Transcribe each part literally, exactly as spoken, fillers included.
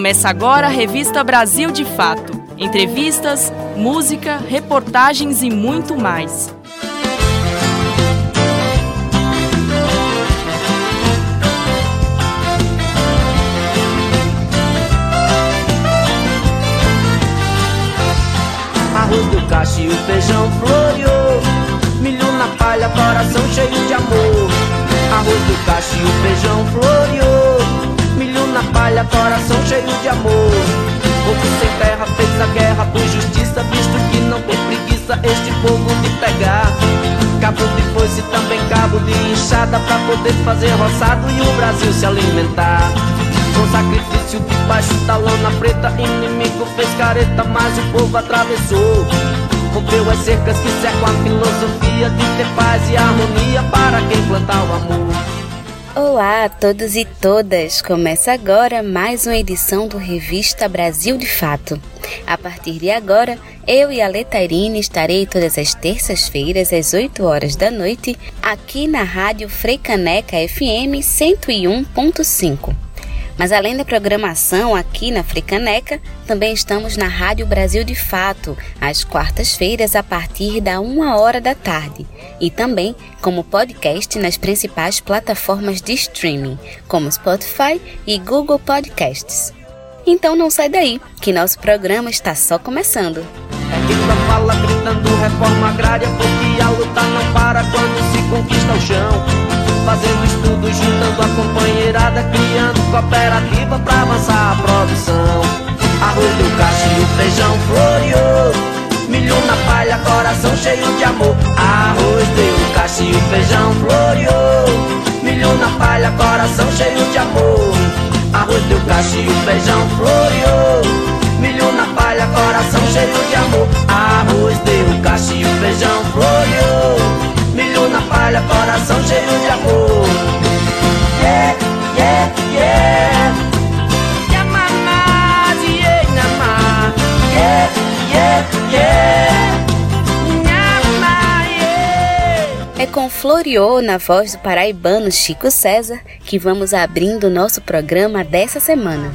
Começa agora a Revista Brasil de Fato. Entrevistas, música, reportagens e muito mais. Arroz do cacho e o feijão floreou, milho na palha, coração cheio de amor. Arroz do cacho e o feijão floreou, milho na palha, coração cheio de amor. Povo sem terra fez a guerra por justiça, visto que não tem preguiça este povo de pegar cabo de foice, também cabo de enxada, pra poder fazer roçado e o Brasil se alimentar. Com sacrifício debaixo da lona preta, inimigo fez careta, mas o povo atravessou. Rompeu as cercas que cercam a filosofia de ter paz e harmonia para quem plantar o amor. Olá a todos e todas! Começa agora mais uma edição do Revista Brasil de Fato. A partir de agora, eu e a Letairine estarei todas as terças-feiras às oito horas da noite aqui na Rádio Freicaneca F M cento e um ponto cinco. Mas além da programação aqui na Freicaneca, também estamos na Rádio Brasil de Fato, às quartas-feiras a partir da uma hora da tarde. E também como podcast nas principais plataformas de streaming, como Spotify e Google Podcasts. Então não sai daí, que nosso programa está só começando. É quem tá fala gritando reforma agrária, porque a luta não para quando se conquista o chão. Fazendo estudo, juntando a companheirada, criando cooperativa pra avançar a produção. Arroz do cacho e o feijão floreou, milho na palha, coração cheio de amor. Arroz do cacho e o feijão floreou, milho na palha, coração cheio de amor. Arroz do cacho e o feijão floreou, milho na palha, coração cheio de amor. Arroz do cacho e o feijão floreou, milho na palha, coração cheio de amor. Yeah, yeah, yeah. Yamama, yeah, nama. Yeah, yeah, yeah. Yama, yeah. É com Floreou, na voz do paraibano Chico César, que vamos abrindo o nosso programa dessa semana.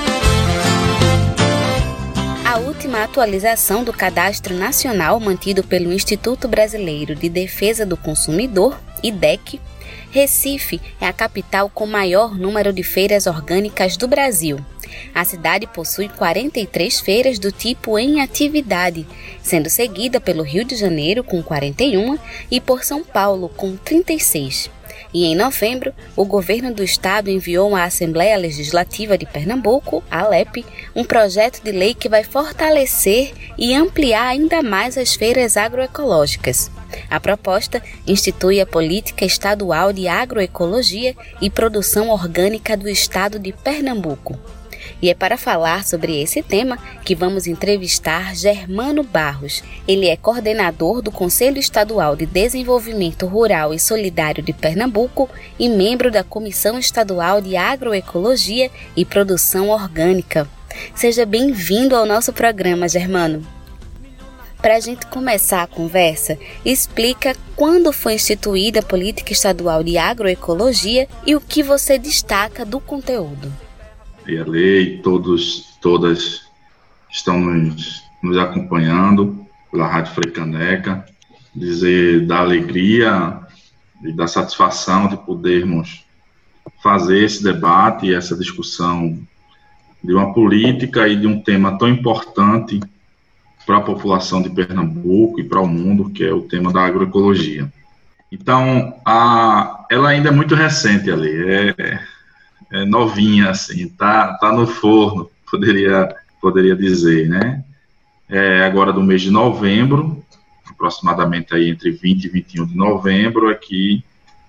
A última atualização do Cadastro Nacional mantido pelo Instituto Brasileiro de Defesa do Consumidor, I D E C, Recife é a capital com maior número de feiras orgânicas do Brasil. A cidade possui quarenta e três feiras do tipo em atividade, sendo seguida pelo Rio de Janeiro com quarenta e um e por São Paulo com trinta e seis. E em novembro, o governo do estado enviou à Assembleia Legislativa de Pernambuco, a ALEP, um projeto de lei que vai fortalecer e ampliar ainda mais as feiras agroecológicas. A proposta institui a Política Estadual de Agroecologia e Produção Orgânica do Estado de Pernambuco. E é para falar sobre esse tema que vamos entrevistar Germano Barros. Ele é coordenador do Conselho Estadual de Desenvolvimento Rural e Solidário de Pernambuco e membro da Comissão Estadual de Agroecologia e Produção Orgânica. Seja bem-vindo ao nosso programa, Germano. Para a gente começar a conversa, explica quando foi instituída a Política Estadual de Agroecologia e o que você destaca do conteúdo. E a lei, todos, todas estão nos, nos acompanhando pela Rádio Freicaneca, dizer da alegria e da satisfação de podermos fazer esse debate e essa discussão de uma política e de um tema tão importante para a população de Pernambuco e para o mundo, que é o tema da agroecologia. Então, a, ela ainda é muito recente, a lei, é... É novinha, assim, tá, tá no forno, poderia, poderia dizer, né? É agora do mês de novembro, aproximadamente aí entre vinte e vinte e um de novembro, é que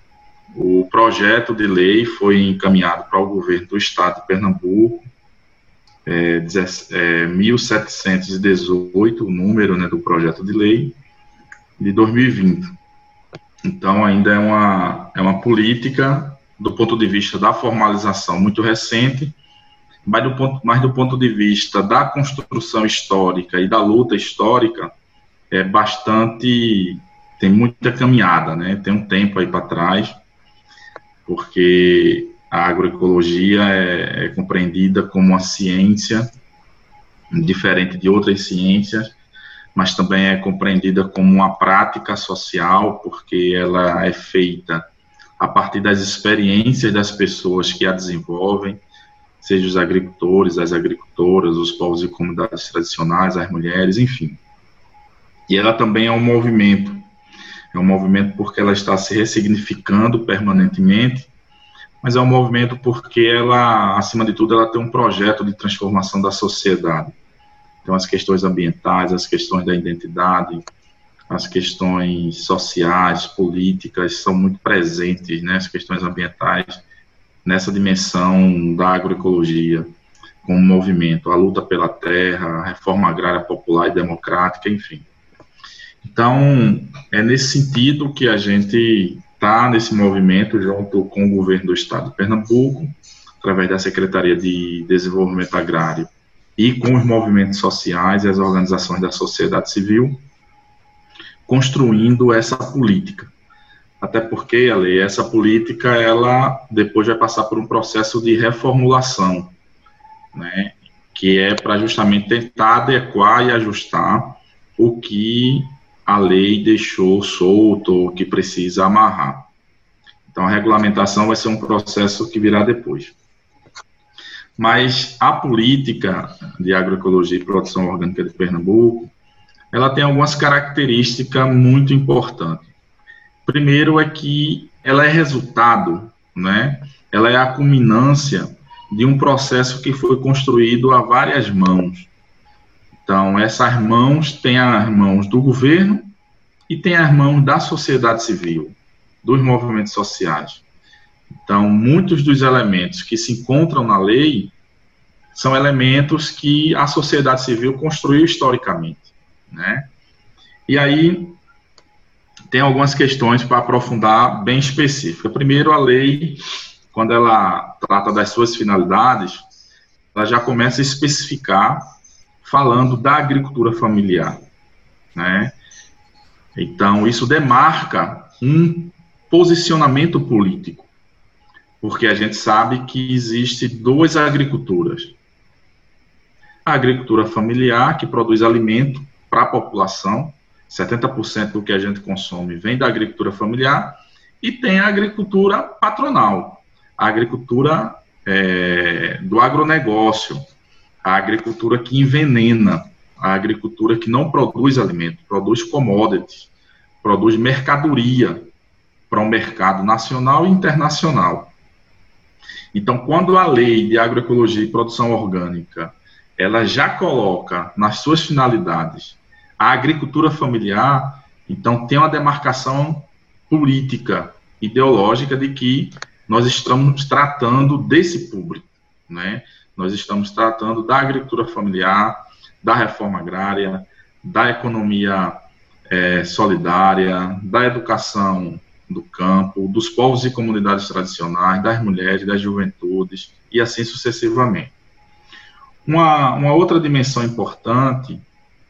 o projeto de lei foi encaminhado para o governo do estado de Pernambuco, é, é, mil setecentos e dezoito, o número, né, do projeto de lei, de dois mil e vinte. Então, ainda é uma, é uma política do ponto de vista da formalização muito recente, mas do, ponto, mas do ponto de vista da construção histórica e da luta histórica, é bastante, tem muita caminhada, né? Tem um tempo aí para trás, porque a agroecologia é, é compreendida como uma ciência diferente de outras ciências, mas também é compreendida como uma prática social, porque ela é feita a partir das experiências das pessoas que a desenvolvem, seja os agricultores, as agricultoras, os povos e comunidades tradicionais, as mulheres, enfim. E ela também é um movimento, é um movimento porque ela está se ressignificando permanentemente, mas é um movimento porque ela, acima de tudo, ela tem um projeto de transformação da sociedade. Então, as questões ambientais, as questões da identidade, as questões sociais, políticas, são muito presentes, né, as questões ambientais, nessa dimensão da agroecologia, como movimento, a luta pela terra, a reforma agrária popular e democrática, enfim. Então, é nesse sentido que a gente está nesse movimento, junto com o governo do estado de Pernambuco, através da Secretaria de Desenvolvimento Agrário, e com os movimentos sociais e as organizações da sociedade civil, construindo essa política. Até porque, Ale, essa política, ela depois vai passar por um processo de reformulação, né, que é para justamente tentar adequar e ajustar o que a lei deixou solto, o que precisa amarrar. Então, a regulamentação vai ser um processo que virá depois. Mas a política de agroecologia e produção orgânica de Pernambuco, ela tem algumas características muito importantes. Primeiro é que ela é resultado, né? Ela é a culminância de um processo que foi construído a várias mãos. Então, essas mãos têm as mãos do governo e tem as mãos da sociedade civil, dos movimentos sociais. Então, muitos dos elementos que se encontram na lei são elementos que a sociedade civil construiu historicamente, né? E aí, tem algumas questões para aprofundar bem específicas. Primeiro, a lei, quando ela trata das suas finalidades, ela já começa a especificar falando da agricultura familiar, né? Então, isso demarca um posicionamento político, porque a gente sabe que existe duas agriculturas. A agricultura familiar, que produz alimento para a população, setenta por cento do que a gente consome vem da agricultura familiar, e tem a agricultura patronal, a agricultura é, do agronegócio, a agricultura que envenena, a agricultura que não produz alimento, produz commodities, produz mercadoria para um mercado nacional e internacional. Então, quando a lei de agroecologia e produção orgânica, ela já coloca nas suas finalidades a agricultura familiar, então tem uma demarcação política, ideológica, de que nós estamos tratando desse público, né? Nós estamos tratando da agricultura familiar, da reforma agrária, da economia é, solidária, da educação do campo, dos povos e comunidades tradicionais, das mulheres, das juventudes, e assim sucessivamente. Uma, uma outra dimensão importante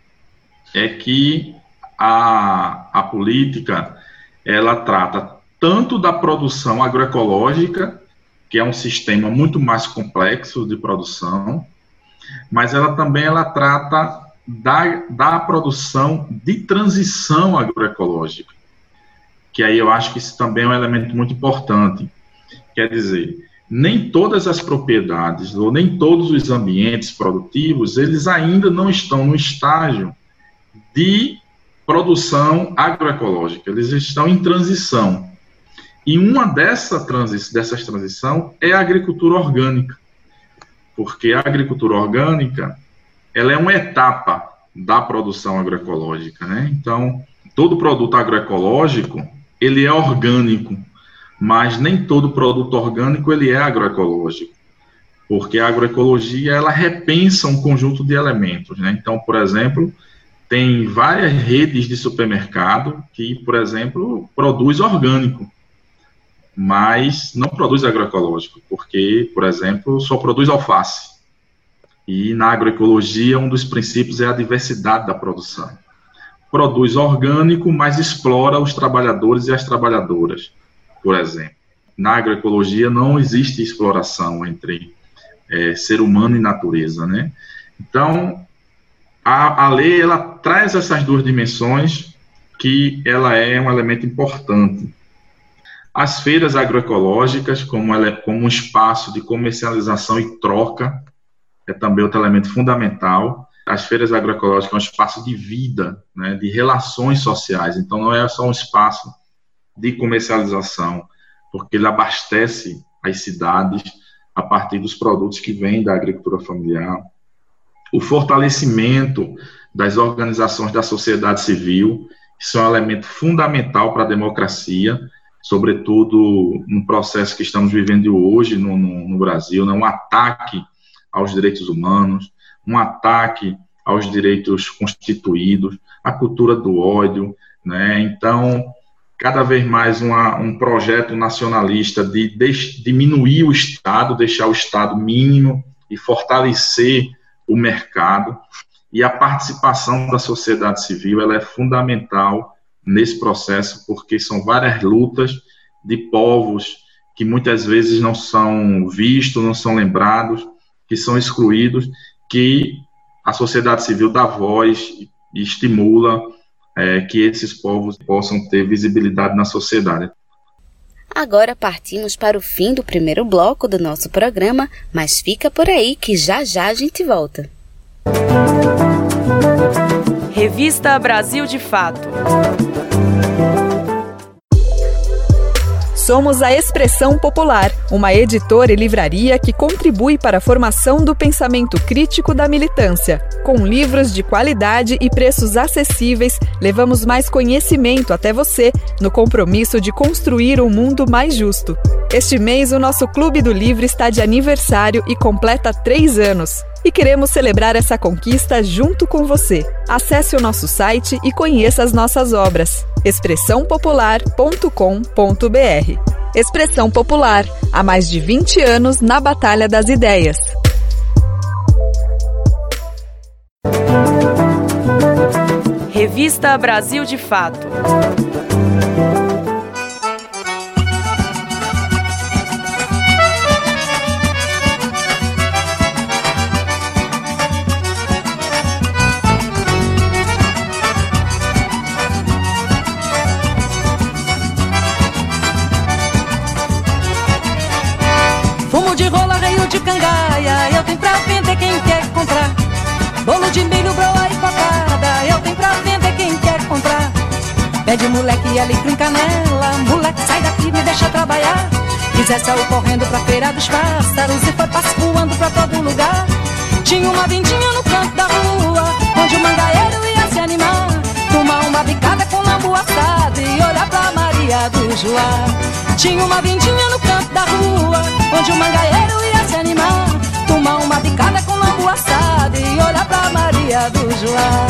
é que a, a política, ela trata tanto da produção agroecológica, que é um sistema muito mais complexo de produção, mas ela também ela trata da, da produção de transição agroecológica, que aí eu acho que isso também é um elemento muito importante. Quer dizer, nem todas as propriedades, ou nem todos os ambientes produtivos, eles ainda não estão no estágio de produção agroecológica, eles estão em transição. E uma dessa transi- dessas transições é a agricultura orgânica, porque a agricultura orgânica, ela é uma etapa da produção agroecológica, né? Então, todo produto agroecológico, ele é orgânico, mas nem todo produto orgânico, ele é agroecológico, porque a agroecologia, ela repensa um conjunto de elementos, né? Então, por exemplo, tem várias redes de supermercado que, por exemplo, produz orgânico, mas não produz agroecológico, porque, por exemplo, só produz alface. E na agroecologia, um dos princípios é a diversidade da produção. Produz orgânico, mas explora os trabalhadores e as trabalhadoras, por exemplo. na agroecologia não existe exploração entre é, ser humano e natureza, né? Então, a, a lei, ela traz essas duas dimensões que ela é um elemento importante. As feiras agroecológicas, como, ela é, como um espaço de comercialização e troca, é também outro elemento fundamental. As feiras agroecológicas é um espaço de vida, né, de relações sociais. Então, não é só um espaço de comercialização, porque ele abastece as cidades a partir dos produtos que vêm da agricultura familiar. O fortalecimento das organizações da sociedade civil, isso é um elemento fundamental para a democracia, sobretudo no processo que estamos vivendo hoje no, no, no Brasil, né? Um ataque aos direitos humanos, um ataque aos direitos constituídos, a cultura do ódio, né? Então, cada vez mais uma, um projeto nacionalista de, de diminuir o Estado, deixar o Estado mínimo e fortalecer o mercado. E a participação da sociedade civil, ela é fundamental nesse processo, porque são várias lutas de povos que muitas vezes não são vistos, não são lembrados, que são excluídos, que a sociedade civil dá voz e estimula é, que esses povos possam ter visibilidade na sociedade. Agora partimos para o fim do primeiro bloco do nosso programa, mas fica por aí que já já a gente volta. Revista Brasil de Fato. Somos a Expressão Popular, uma editora e livraria que contribui para a formação do pensamento crítico da militância. Com livros de qualidade e preços acessíveis, levamos mais conhecimento até você, no compromisso de construir um mundo mais justo. Este mês, o nosso Clube do Livro está de aniversário e completa três anos. E queremos celebrar essa conquista junto com você. Acesse o nosso site e conheça as nossas obras. expressão popular ponto com ponto b r. Expressão Popular, há mais de vinte anos na Batalha das Ideias. Revista Brasil de Fato. De cangaia, eu tenho pra vender quem quer comprar. Bolo de milho, broa e cocada, eu tenho pra vender quem quer comprar. Pede moleque alecrim canela, moleque sai daqui, me deixa trabalhar. Quiser saiu correndo pra feira dos pássaros e foi passo voando pra todo lugar. Tinha uma vendinha no canto da rua, onde o mangaeiro ia se animar. Tomar uma bicada com lambu assado e olhar pra Maria do Joá. Tinha uma vendinha no canto da rua, onde o mangaeiro ia se animar. Tomar uma bicada com lambu assado e olhar pra Maria do Joá.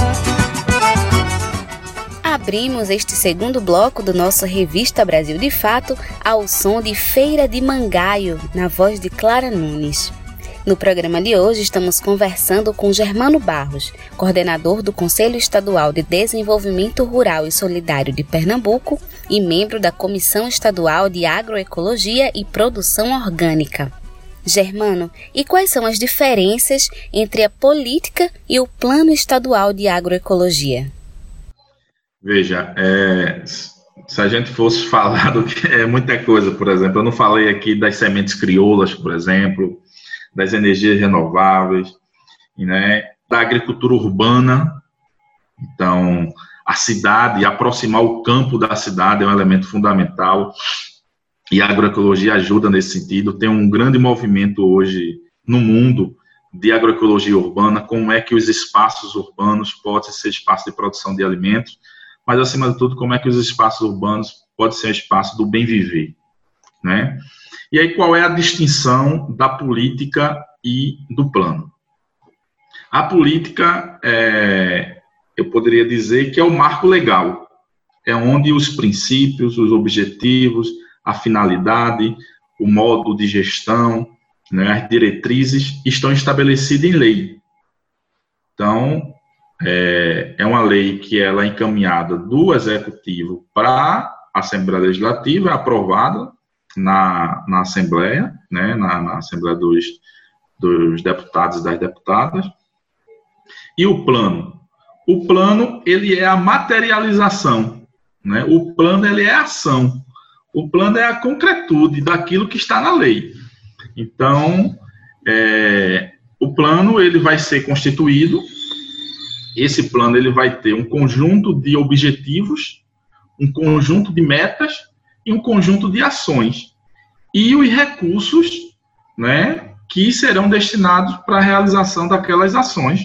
Abrimos este segundo bloco do nosso Revista Brasil de Fato ao som de Feira de Mangaio, na voz de Clara Nunes. No programa de hoje estamos conversando com Germano Barros, coordenador do Conselho Estadual de Desenvolvimento Rural e Solidário de Pernambuco e membro da Comissão Estadual de Agroecologia e Produção Orgânica. Germano, e quais são as diferenças entre a política e o Plano Estadual de Agroecologia? Veja, é, se a gente fosse falar do que é muita coisa, por exemplo, eu não falei aqui das sementes crioulas, por exemplo, das energias renováveis, né, da agricultura urbana. Então, a cidade, aproximar o campo da cidade é um elemento fundamental, e a agroecologia ajuda nesse sentido. Tem um grande movimento hoje no mundo de agroecologia urbana, como é que os espaços urbanos podem ser espaços de produção de alimentos, mas, acima de tudo, como é que os espaços urbanos podem ser espaço do bem viver, né? E aí, qual é a distinção da política e do plano? A política, é, eu poderia dizer que é o marco legal, é onde os princípios, os objetivos, a finalidade, o modo de gestão, né, as diretrizes estão estabelecidas em lei. Então, é, é uma lei que ela é encaminhada do Executivo para a Assembleia Legislativa, é aprovada, na, na Assembleia, né, na, na Assembleia dos, dos deputados e das deputadas. E o plano? O plano, ele é a materialização, né? O plano, ele é a ação. O plano é a concretude daquilo que está na lei. Então, é, o plano, ele vai ser constituído, esse plano, ele vai ter um conjunto de objetivos, um conjunto de metas e um conjunto de ações. E os recursos, né, que serão destinados para a realização daquelas ações.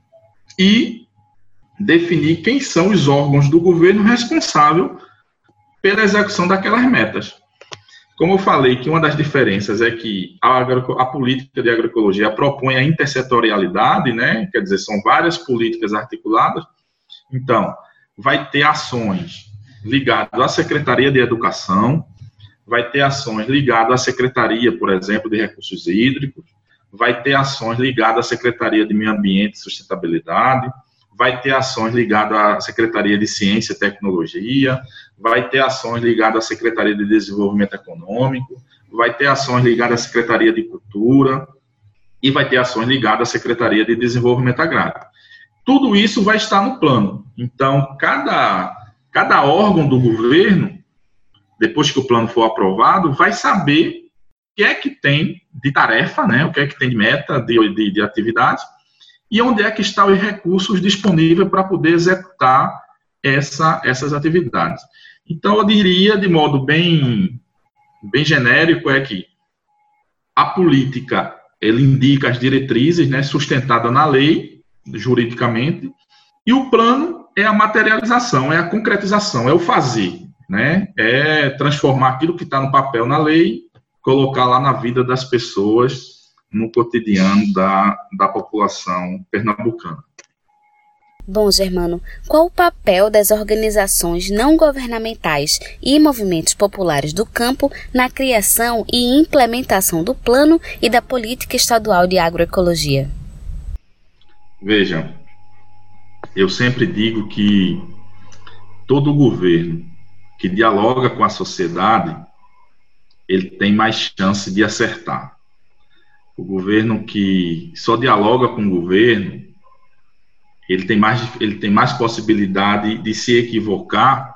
E definir quem são os órgãos do governo responsáveis pela execução daquelas metas. Como eu falei, que uma das diferenças é que a, a política de agroecologia propõe a intersetorialidade, né? Quer dizer, são várias políticas articuladas. Então, vai ter ações ligadas à Secretaria de Educação, vai ter ações ligadas à Secretaria, por exemplo, de Recursos Hídricos, vai ter ações ligadas à Secretaria de Meio Ambiente e Sustentabilidade, vai ter ações ligadas à Secretaria de Ciência e Tecnologia, vai ter ações ligadas à Secretaria de Desenvolvimento Econômico, vai ter ações ligadas à Secretaria de Cultura e vai ter ações ligadas à Secretaria de Desenvolvimento Agrário. Tudo isso vai estar no plano. Então, cada, cada órgão do governo, depois que o plano for aprovado, vai saber o que é que tem de tarefa, né? O que é que tem de meta, de, de, de atividades, e onde é que estão os recursos disponíveis para poder executar essa, essas atividades. Então, eu diria, de modo bem, bem genérico, é que a política, ele indica as diretrizes, né, sustentada na lei, juridicamente, e o plano é a materialização, é a concretização, é o fazer, né, é transformar aquilo que está no papel na lei, colocar lá na vida das pessoas, no cotidiano da, da população pernambucana. Bom, Germano, qual o papel das organizações não governamentais e movimentos populares do campo na criação e implementação do plano e da política estadual de agroecologia? Vejam, eu sempre digo que todo governo que dialoga com a sociedade, ele tem mais chance de acertar. O governo que só dialoga com o governo, ele tem mais, ele tem mais possibilidade de se equivocar,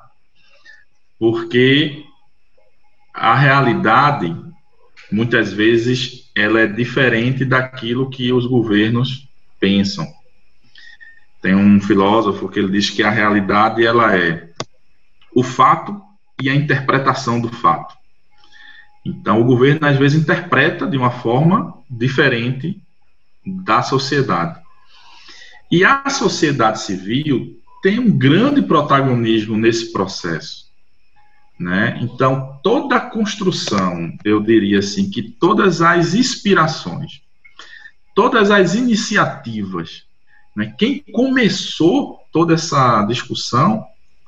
porque a realidade, muitas vezes, ela é diferente daquilo que os governos pensam. Tem um filósofo que ele diz que a realidade, ela é o fato e a interpretação do fato. Então, o governo, às vezes, interpreta de uma forma diferente da sociedade. E a sociedade civil tem um grande protagonismo nesse processo, né? Então, toda a construção, eu diria assim, que todas as inspirações, todas as iniciativas, né? Quem começou toda essa discussão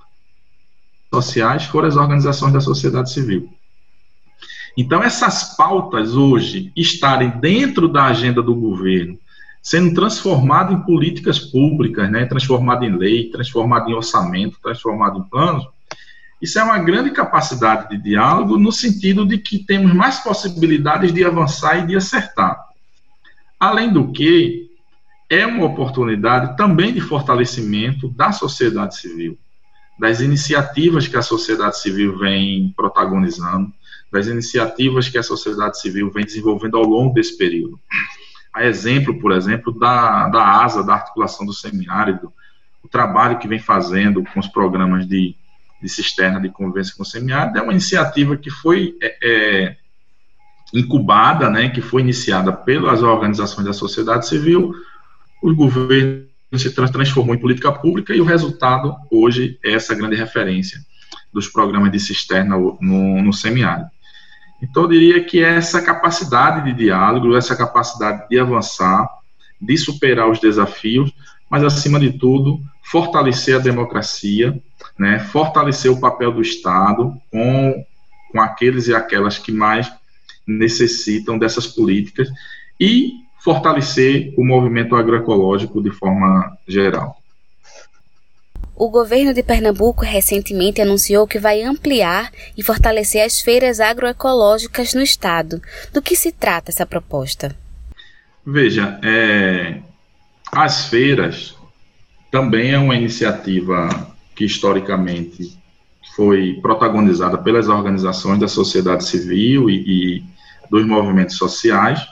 sociais foram as organizações da sociedade civil. Então, essas pautas hoje estarem dentro da agenda do governo, sendo transformado em políticas públicas, né, transformado em lei, transformado em orçamento, transformado em planos, isso é uma grande capacidade de diálogo no sentido de que temos mais possibilidades de avançar e de acertar. Além do que, é uma oportunidade também de fortalecimento da sociedade civil, das iniciativas que a sociedade civil vem protagonizando, das iniciativas que a sociedade civil vem desenvolvendo ao longo desse período. A exemplo, por exemplo, da, da ASA, da Articulação do Semiárido, o trabalho que vem fazendo com os programas de, de cisterna de convivência com o semiárido, é uma iniciativa que foi é, é, incubada, né, que foi iniciada pelas organizações da sociedade civil, o governo se transformou em política pública e o resultado, hoje, é essa grande referência dos programas de cisterna no, no semiárido. Então, eu diria que essa capacidade de diálogo, essa capacidade de avançar, de superar os desafios, mas, acima de tudo, fortalecer a democracia, né, fortalecer o papel do Estado com, com aqueles e aquelas que mais necessitam dessas políticas e fortalecer o movimento agroecológico de forma geral. O governo de Pernambuco recentemente anunciou que vai ampliar e fortalecer as feiras agroecológicas no estado. Do que se trata essa proposta? Veja, é, as feiras também é uma iniciativa que historicamente foi protagonizada pelas organizações da sociedade civil e, e dos movimentos sociais,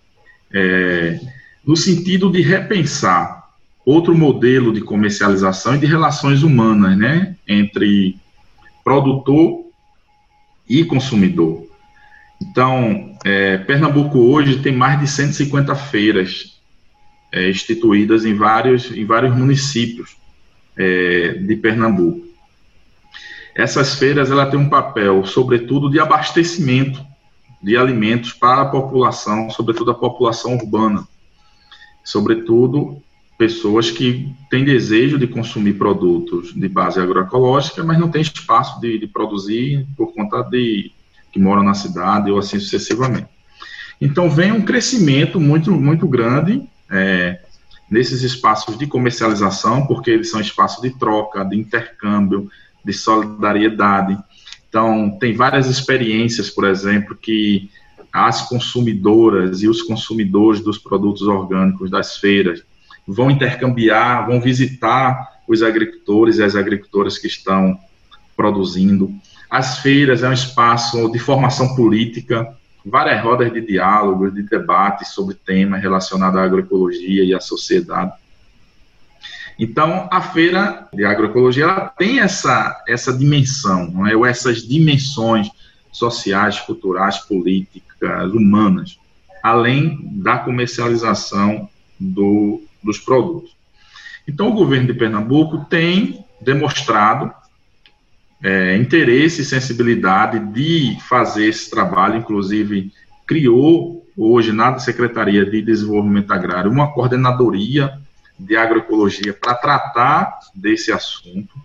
é, no sentido de repensar outro modelo de comercialização e de relações humanas, né, entre produtor e consumidor. Então, é, Pernambuco hoje tem mais de cento e cinquenta feiras é, instituídas em vários, em vários municípios é, de Pernambuco. Essas feiras ela têm um papel, sobretudo, de abastecimento de alimentos para a população, sobretudo a população urbana, sobretudo pessoas que têm desejo de consumir produtos de base agroecológica, mas não têm espaço de, de produzir por conta de que moram na cidade ou assim sucessivamente. Então, vem um crescimento muito, muito grande é, nesses espaços de comercialização, porque eles são espaços de troca, de intercâmbio, de solidariedade. Então, tem várias experiências, por exemplo, que as consumidoras e os consumidores dos produtos orgânicos das feiras vão intercambiar, vão visitar os agricultores e as agricultoras que estão produzindo. As feiras é um espaço de formação política, várias rodas de diálogo, de debate sobre temas relacionados à agroecologia e à sociedade. Então, a feira de agroecologia ela tem essa, essa dimensão, não é? Ou essas dimensões sociais, culturais, políticas, humanas, além da comercialização do dos produtos. Então, o governo de Pernambuco tem demonstrado é, interesse e sensibilidade de fazer esse trabalho, inclusive criou hoje na Secretaria de Desenvolvimento Agrário uma coordenadoria de agroecologia para tratar desse assunto.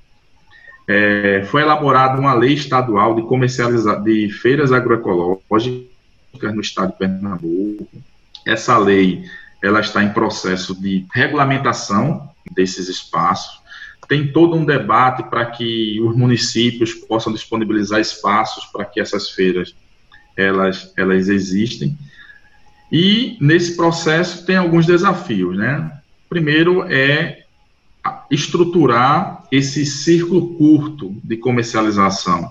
É, foi elaborada uma lei estadual de, comercializa- de feiras agroecológicas no estado de Pernambuco. Essa lei ela está em processo de regulamentação desses espaços. Tem todo um debate para que os municípios possam disponibilizar espaços para que essas feiras elas, elas existem. E nesse processo tem alguns desafios, né? Primeiro é estruturar esse círculo curto de comercialização,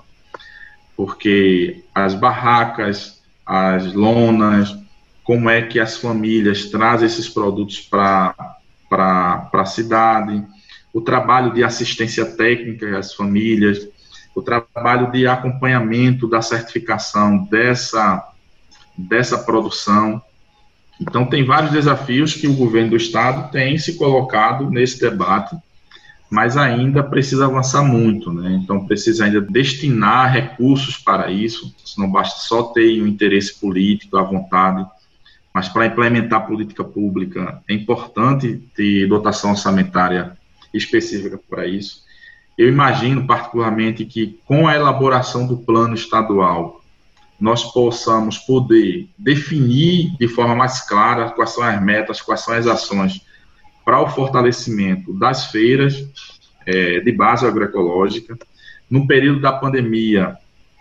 porque as barracas, as lonas, como é que as famílias trazem esses produtos para a cidade, o trabalho de assistência técnica às famílias, o trabalho de acompanhamento da certificação dessa, dessa produção. Então, tem vários desafios que o governo do estado tem se colocado nesse debate, mas ainda precisa avançar muito, né? Então, precisa ainda destinar recursos para isso, não basta só ter um interesse político, à vontade, mas para implementar política pública é importante ter dotação orçamentária específica para isso. Eu imagino, particularmente, que com a elaboração do plano estadual, nós possamos poder definir de forma mais clara quais são as metas, quais são as ações para o fortalecimento das feiras é, de base agroecológica. No período da pandemia,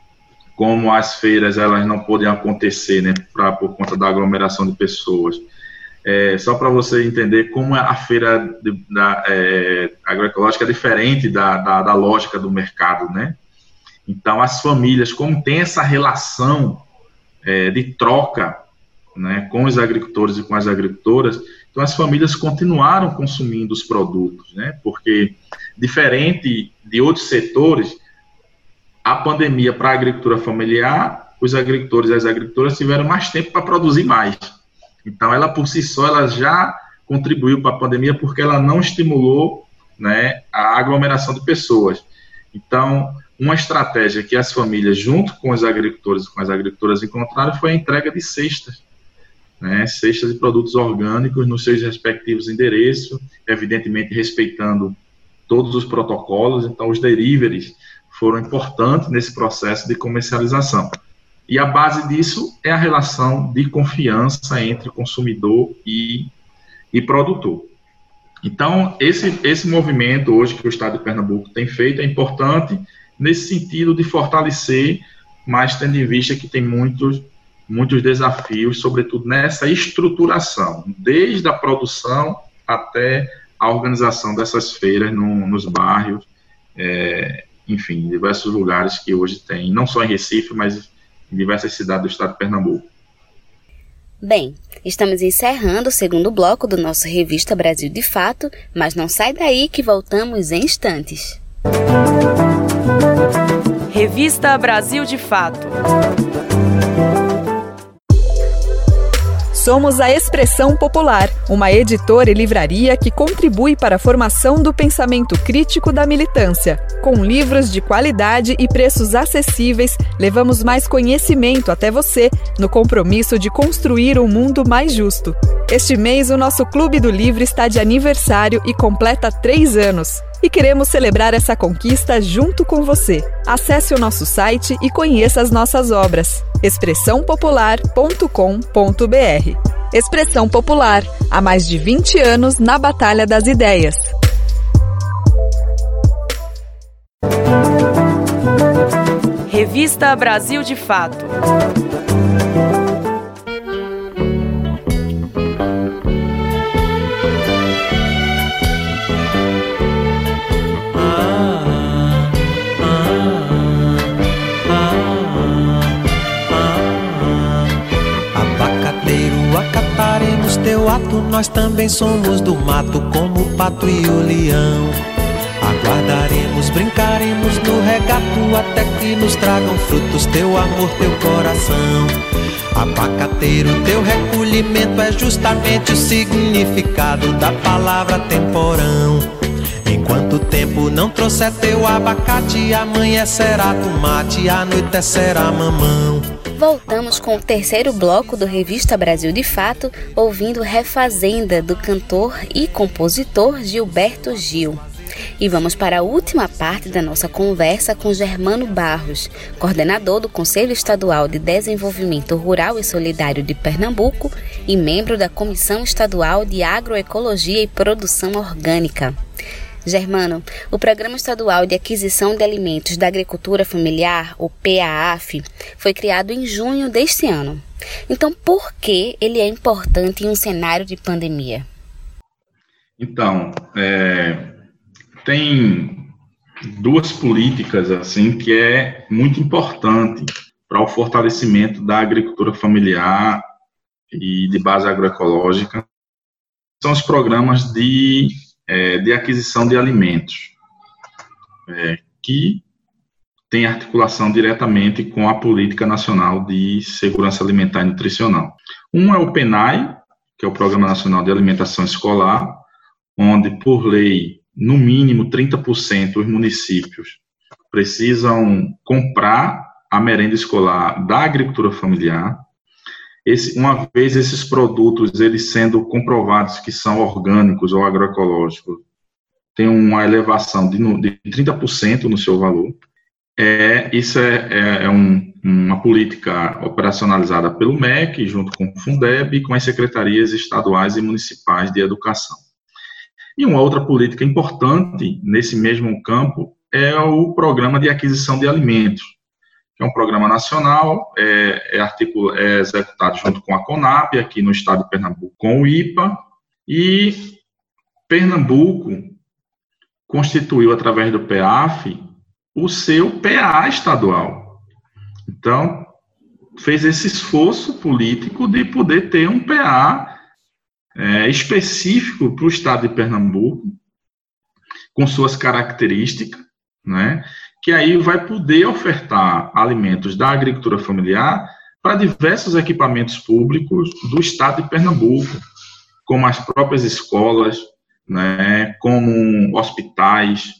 como as feiras elas não podem acontecer, né, pra, por conta da aglomeração de pessoas. É, só para você entender como a feira de, da, é, agroecológica é diferente da, da, da lógica do mercado, né? Então, as famílias, como tem essa relação é, de troca, né, com os agricultores e com as agricultoras, então as famílias continuaram consumindo os produtos, né? Porque, diferente de outros setores, a pandemia para a agricultura familiar, os agricultores e as agricultoras tiveram mais tempo para produzir mais. Então, ela por si só, ela já contribuiu para a pandemia porque ela não estimulou, né, a aglomeração de pessoas. Então, uma estratégia que as famílias, junto com os agricultores e com as agricultoras, encontraram foi a entrega de cestas, né, cestas de produtos orgânicos nos seus respectivos endereços, evidentemente respeitando todos os protocolos. Então, os deliveries foram importantes nesse processo de comercialização. E a base disso é a relação de confiança entre consumidor e, e produtor. Então, esse, esse movimento hoje que o Estado de Pernambuco tem feito é importante nesse sentido de fortalecer, mas tendo em vista que tem muitos, muitos desafios, sobretudo nessa estruturação, desde a produção até a organização dessas feiras no, nos bairros, é, enfim, em diversos lugares que hoje tem, não só em Recife, mas em diversas cidades do Estado de Pernambuco. Bem, estamos encerrando o segundo bloco do nosso Revista Brasil de Fato, mas não sai daí que voltamos em instantes. Revista Brasil de Fato. Somos a Expressão Popular, uma editora e livraria que contribui para a formação do pensamento crítico da militância. Com livros de qualidade e preços acessíveis, levamos mais conhecimento até você, no compromisso de construir um mundo mais justo. Este mês, o nosso Clube do Livro está de aniversário e completa três anos. E queremos celebrar essa conquista junto com você. Acesse o nosso site e conheça as nossas obras. expressão popular ponto com ponto b r. Expressão Popular, há mais de vinte anos na Batalha das Ideias. Revista Brasil de Fato. Acataremos teu ato, nós também somos do mato, como o pato e o leão. Aguardaremos, brincaremos no regato, até que nos tragam frutos teu amor, teu coração. Abacateiro, teu recolhimento é justamente o significado da palavra temporão. Enquanto o tempo não trouxer teu abacate, amanhecerá tomate, anoitecerá mamão. Voltamos com o terceiro bloco do Revista Brasil de Fato, ouvindo Refazenda, do cantor e compositor Gilberto Gil. E vamos para a última parte da nossa conversa com Germano Barros, coordenador do Conselho Estadual de Desenvolvimento Rural e Solidário de Pernambuco e membro da Comissão Estadual de Agroecologia e Produção Orgânica. Germano, o Programa Estadual de Aquisição de Alimentos da Agricultura Familiar, o P A A F, foi criado em junho deste ano. Então, por que ele é importante em um cenário de pandemia? Então, é, tem duas políticas assim que é muito importante para o fortalecimento da agricultura familiar e de base agroecológica. São os programas de de aquisição de alimentos, é, que tem articulação diretamente com a Política Nacional de Segurança Alimentar e Nutricional. Um é o PENAI, que é o Programa Nacional de Alimentação Escolar, onde, por lei, no mínimo trinta por cento dos municípios precisam comprar a merenda escolar da agricultura familiar. Esse, uma vez esses produtos, eles sendo comprovados que são orgânicos ou agroecológicos, tem uma elevação de, de trinta por cento no seu valor. É, isso é, é, é um, uma política operacionalizada pelo M E C, junto com o Fundeb e com as secretarias estaduais e municipais de educação. E uma outra política importante nesse mesmo campo é o Programa de Aquisição de Alimentos, que é um programa nacional, é, é, articula, é executado junto com a CONAB, aqui no estado de Pernambuco, com o I P A, e Pernambuco constituiu, através do P A F, o seu P A A estadual. Então, fez esse esforço político de poder ter um P A A é, específico para o estado de Pernambuco, com suas características, né, que aí vai poder ofertar alimentos da agricultura familiar para diversos equipamentos públicos do estado de Pernambuco, como as próprias escolas, né, como hospitais,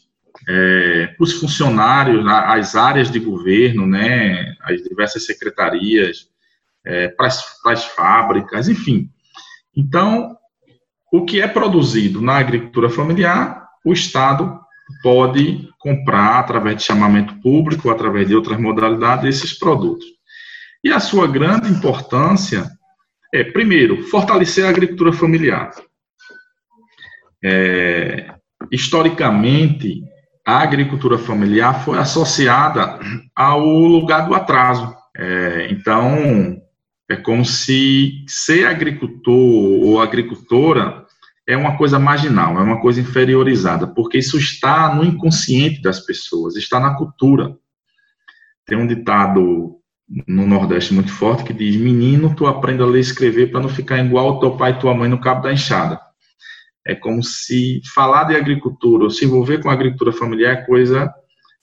é, os funcionários, as áreas de governo, né, as diversas secretarias, é, para as fábricas, enfim. Então, o que é produzido na agricultura familiar, o Estado pode comprar através de chamamento público, através de outras modalidades, esses produtos. E a sua grande importância é, primeiro, fortalecer a agricultura familiar. é, historicamente, a agricultura familiar foi associada ao lugar do atraso. É, então, é como se ser agricultor ou agricultora é uma coisa marginal, é uma coisa inferiorizada, porque isso está no inconsciente das pessoas, está na cultura. Tem um ditado no Nordeste muito forte que diz: menino, tu aprenda a ler e escrever para não ficar igual ao teu pai e tua mãe no cabo da enxada. É como se falar de agricultura ou se envolver com a agricultura familiar é coisa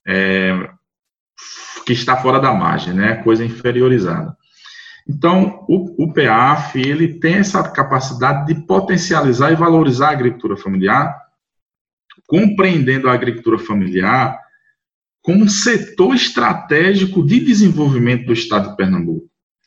é, que está fora da margem, né? Coisa inferiorizada. Então, o, o P A F, ele tem essa capacidade de potencializar e valorizar a agricultura familiar, compreendendo a agricultura familiar como um setor estratégico de desenvolvimento do estado de Pernambuco.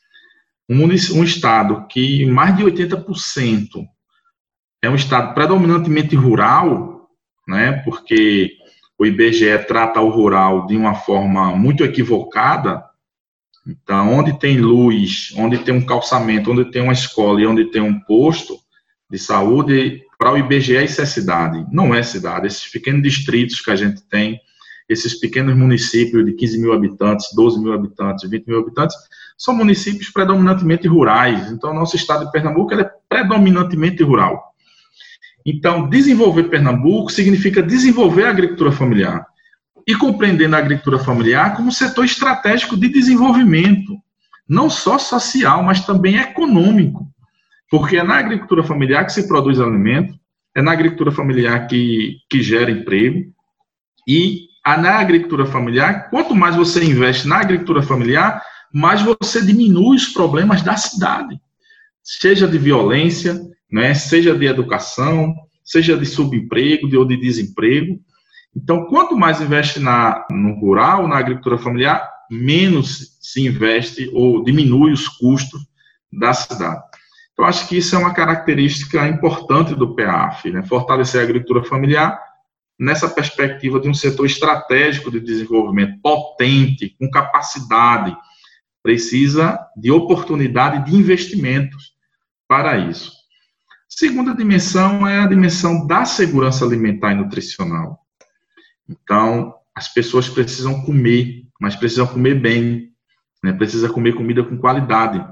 Um, um estado que mais de oitenta por cento é um estado predominantemente rural, né, porque o I B G E trata o rural de uma forma muito equivocada. Então, onde tem luz, onde tem um calçamento, onde tem uma escola e onde tem um posto de saúde, para o I B G E isso é cidade. Não é cidade. Esses pequenos distritos que a gente tem, esses pequenos municípios de quinze mil habitantes, doze mil habitantes, vinte mil habitantes, são municípios predominantemente rurais. Então, o nosso estado de Pernambuco ele é predominantemente rural. Então, desenvolver Pernambuco significa desenvolver a agricultura familiar. E compreendendo a agricultura familiar como um setor estratégico de desenvolvimento, não só social, mas também econômico. Porque é na agricultura familiar que se produz alimento, é na agricultura familiar que, que gera emprego, e na agricultura familiar, quanto mais você investe na agricultura familiar, mais você diminui os problemas da cidade. Seja de violência, né, seja de educação, seja de subemprego de, ou de desemprego. Então, quanto mais investe na, no rural, na agricultura familiar, menos se investe ou diminui os custos da cidade. Então, acho que isso é uma característica importante do P A F, né? Fortalecer a agricultura familiar nessa perspectiva de um setor estratégico de desenvolvimento potente, com capacidade, precisa de oportunidade de investimentos para isso. Segunda dimensão é a dimensão da segurança alimentar e nutricional. Então, as pessoas precisam comer, mas precisam comer bem, né? Precisa comer comida com qualidade.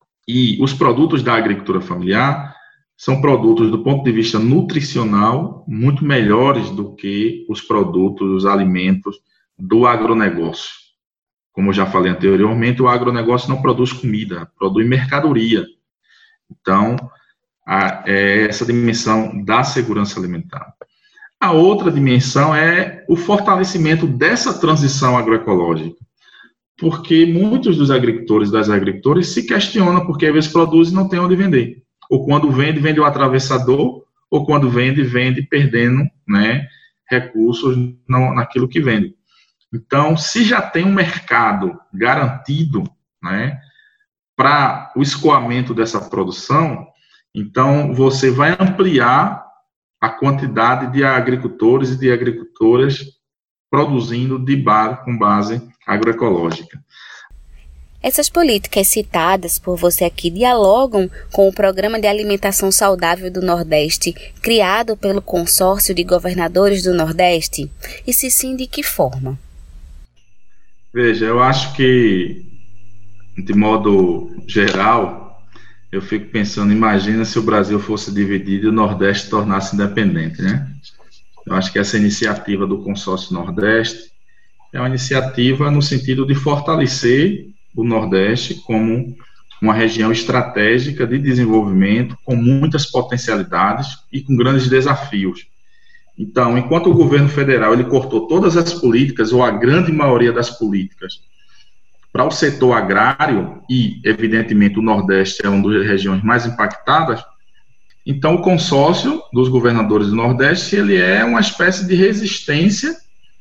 E os produtos da agricultura familiar são produtos, do ponto de vista nutricional, muito melhores do que os produtos, os alimentos do agronegócio. Como eu já falei anteriormente, o agronegócio não produz comida, produz mercadoria. Então, a, é essa dimensão da segurança alimentar. A outra dimensão é o fortalecimento dessa transição agroecológica, porque muitos dos agricultores e das agricultoras se questionam porque às vezes produzem e não tem onde vender. Ou quando vende, vende o atravessador, ou quando vende, vende perdendo, né, recursos no, naquilo que vende. Então, se já tem um mercado garantido, né, para o escoamento dessa produção, então você vai ampliar a quantidade de agricultores e de agricultoras produzindo de base, com base agroecológica. Essas políticas citadas por você aqui dialogam com o Programa de Alimentação Saudável do Nordeste, criado pelo Consórcio de Governadores do Nordeste? E se sim, de que forma? Veja, eu acho que, de modo geral, eu fico pensando, imagina se o Brasil fosse dividido e o Nordeste tornasse independente, né? Eu acho que essa iniciativa do Consórcio Nordeste é uma iniciativa no sentido de fortalecer o Nordeste como uma região estratégica de desenvolvimento, com muitas potencialidades e com grandes desafios. Então, enquanto o governo federal ele cortou todas as políticas, ou a grande maioria das políticas, para o setor agrário, e, evidentemente, o Nordeste é uma das regiões mais impactadas, então o consórcio dos governadores do Nordeste ele é uma espécie de resistência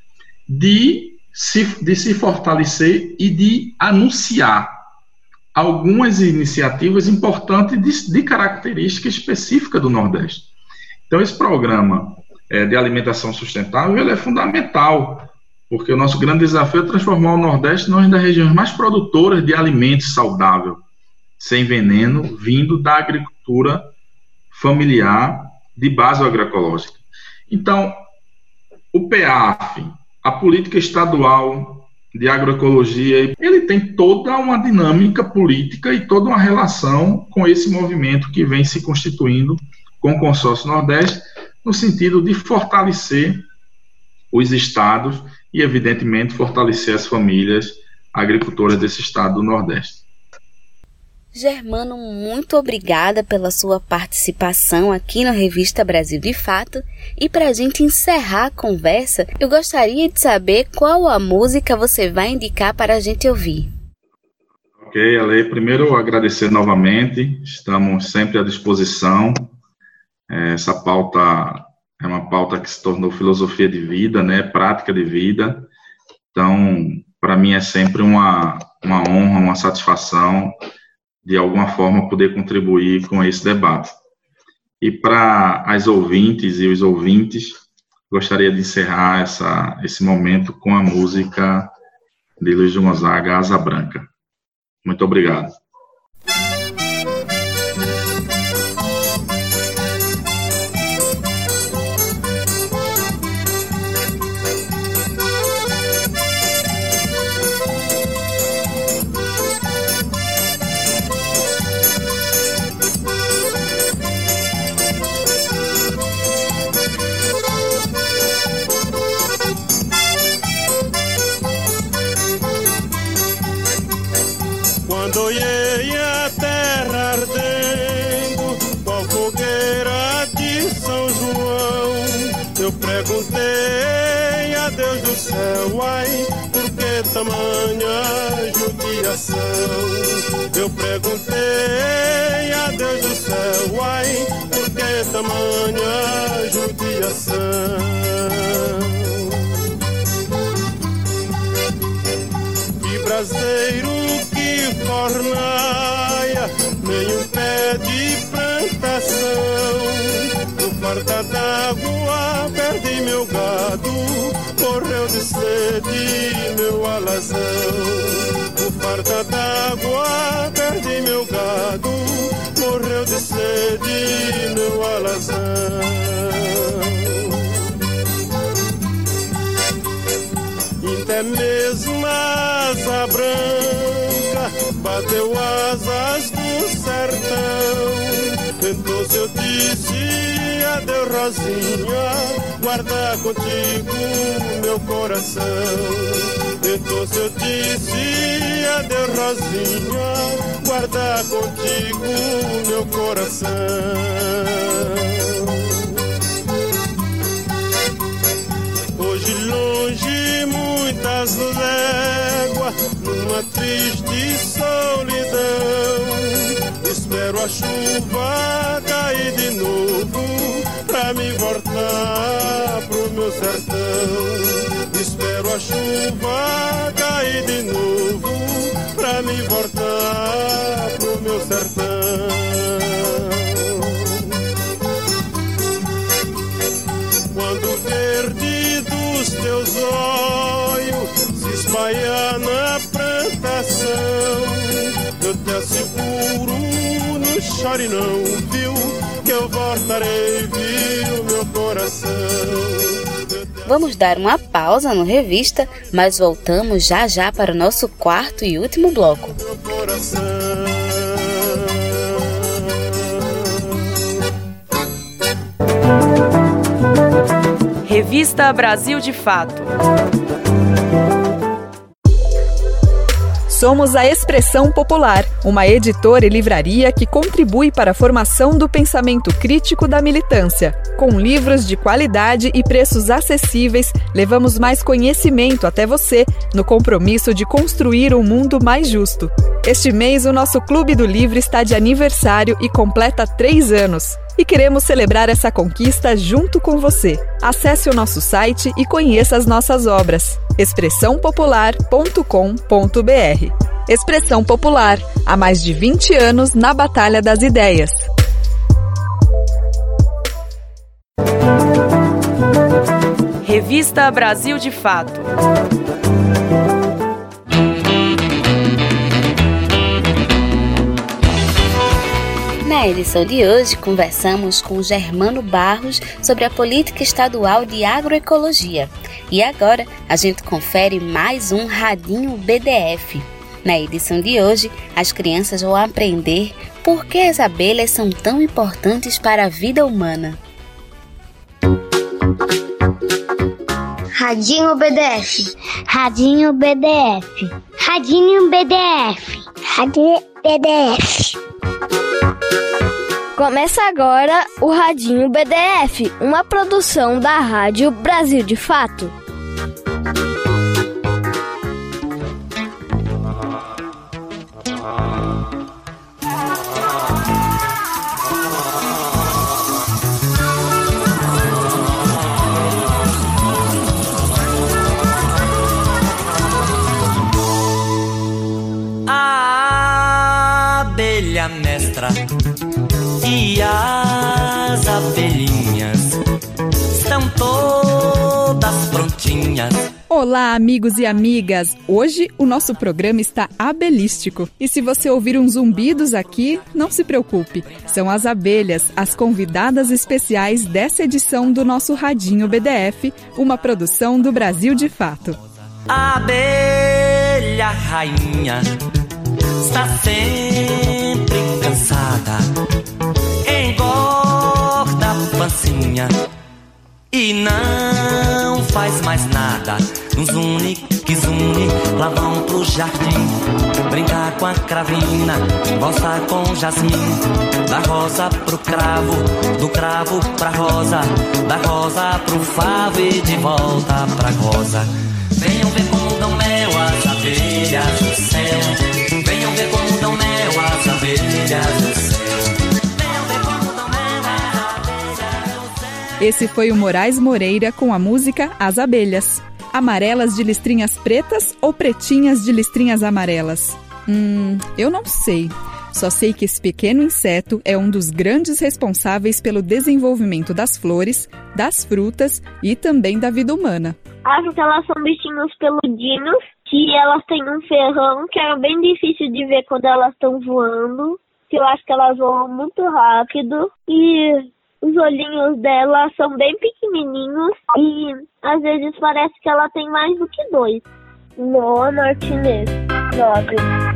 de se, de se fortalecer e de anunciar algumas iniciativas importantes de, de característica específica do Nordeste. Então, esse programa é, de alimentação sustentável ele é fundamental, porque o nosso grande desafio é transformar o Nordeste numa das regiões mais produtoras de alimentos saudáveis, sem veneno, vindo da agricultura familiar de base agroecológica. Então, o P A F, a Política Estadual de Agroecologia, ele tem toda uma dinâmica política e toda uma relação com esse movimento que vem se constituindo com o Consórcio Nordeste, no sentido de fortalecer os estados e, evidentemente, fortalecer as famílias agricultoras desse estado do Nordeste. Germano, muito obrigada pela sua participação aqui na Revista Brasil de Fato. E para a gente encerrar a conversa, eu gostaria de saber qual a música você vai indicar para a gente ouvir. Ok, Ale, primeiro agradecer novamente, estamos sempre à disposição. Essa pauta é uma pauta que se tornou filosofia de vida, né, prática de vida. Então, para mim é sempre uma, uma honra, uma satisfação de alguma forma poder contribuir com esse debate. E para as ouvintes e os ouvintes, gostaria de encerrar essa, esse momento com a música de Luiz Gonzaga, Asa Branca. Muito obrigado. Quando olhei a terra ardendo, qual fogueira de São João, eu perguntei a Deus do céu, ai, por que tamanha judiação? Eu perguntei a Deus do céu, ai, por que tamanha judiação? Que braseiro fornaia, nem um pé de plantação. No farta d'água perdi meu gado, morreu de sede meu alazão. No farta d'água perdi meu gado, morreu de sede meu alazão. Até mesmo a asa branca bateu asas do sertão. Então se eu disse adeus Rosinha, guarda contigo meu coração. Então se eu disse adeus Rosinha, guarda contigo meu coração. Hoje longe muitas léguas, numa triste solidão, espero a chuva cair de novo, pra me voltar pro meu sertão. Espero a chuva cair de novo, pra me voltar pro meu sertão. Quando verde dos teus olhos se espalha na plantação, eu te asseguro, não chore não, viu, que eu voltarei, viu, meu coração. Vamos dar uma pausa no Revista, mas voltamos já já para o nosso quarto e último bloco. Meu coração. Revista Brasil de Fato. Somos a Expressão Popular, uma editora e livraria que contribui para a formação do pensamento crítico da militância. Com livros de qualidade e preços acessíveis, levamos mais conhecimento até você, no compromisso de construir um mundo mais justo. Este mês, o nosso Clube do Livro está de aniversário e completa três anos. E queremos celebrar essa conquista junto com você. Acesse o nosso site e conheça as nossas obras. expressão popular ponto com ponto b r. Expressão Popular, há mais de vinte anos na Batalha das Ideias. Revista Brasil de Fato. Na edição de hoje, conversamos com Germano Barros sobre a Política Estadual de Agroecologia. E agora, a gente confere mais um Radinho B D F. Na edição de hoje, as crianças vão aprender por que as abelhas são tão importantes para a vida humana. Radinho B D F. Radinho B D F. Radinho B D F. Radinho B D F. Começa agora o Radinho B D F, uma produção da Rádio Brasil de Fato. A abelha mestra e as abelhinhas estão todas prontinhas. Olá, amigos e amigas! Hoje o nosso programa está abelístico. E se você ouvir uns zumbidos aqui, não se preocupe. São as abelhas, as convidadas especiais dessa edição do nosso Radinho B D F, uma produção do Brasil de Fato. A abelha rainha está sempre cansada, engorda a pancinha e não faz mais nada. Um zune, que zune, lá vão pro jardim brincar com a cravina, valsar com jasmim. Da rosa pro cravo, do cravo pra rosa, da rosa pro favo e de volta pra rosa. Venham ver como dão mel as abelhas do céu. Venham ver como dão mel as abelhas do céu. Venham ver como dão mel as abelhas do céu. Esse foi o Moraes Moreira com a música As Abelhas. Amarelas de listrinhas pretas ou pretinhas de listrinhas amarelas? Hum, eu não sei. Só sei que esse pequeno inseto é um dos grandes responsáveis pelo desenvolvimento das flores, das frutas e também da vida humana. Acho que elas são bichinhos peludinhos, que elas têm um ferrão que é bem difícil de ver quando elas estão voando, que eu acho que elas voam muito rápido e os olhinhos dela são bem pequenininhos e às vezes parece que ela tem mais do que dois. Noah Martinez, nove.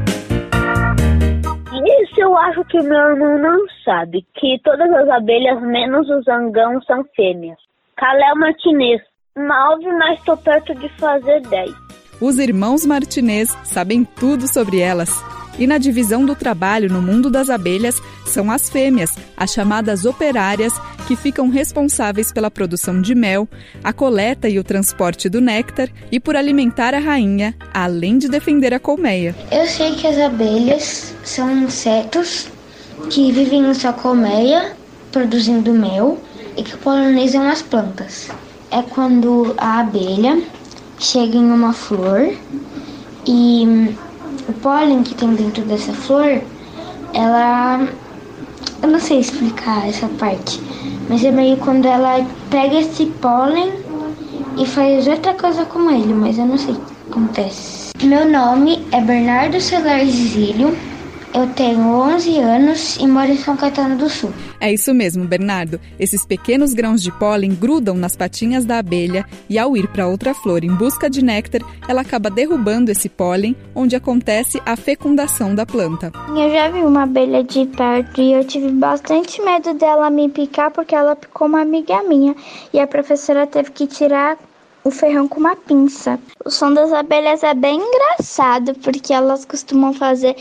Isso eu acho que meu irmão não sabe, que todas as abelhas, menos o zangão, são fêmeas. Kalel Martinez, nove, mas estou perto de fazer dez. Os irmãos Martinez sabem tudo sobre elas. E na divisão do trabalho no mundo das abelhas, são as fêmeas, as chamadas operárias, que ficam responsáveis pela produção de mel, a coleta e o transporte do néctar e por alimentar a rainha, além de defender a colmeia. Eu sei que as abelhas são insetos que vivem em sua colmeia, produzindo mel, e que polinizam as plantas. É quando a abelha chega em uma flor e o pólen que tem dentro dessa flor, ela... eu não sei explicar essa parte, mas é meio quando ela pega esse pólen e faz outra coisa com ele, mas eu não sei o que acontece. Meu nome é Bernardo Celar Zílio, eu tenho onze anos e moro em São Caetano do Sul. É isso mesmo, Bernardo. Esses pequenos grãos de pólen grudam nas patinhas da abelha e ao ir para outra flor em busca de néctar, ela acaba derrubando esse pólen, onde acontece a fecundação da planta. Eu já vi uma abelha de perto e eu tive bastante medo dela me picar porque ela picou uma amiga minha e a professora teve que tirar o ferrão com uma pinça. O som das abelhas é bem engraçado, porque elas costumam fazer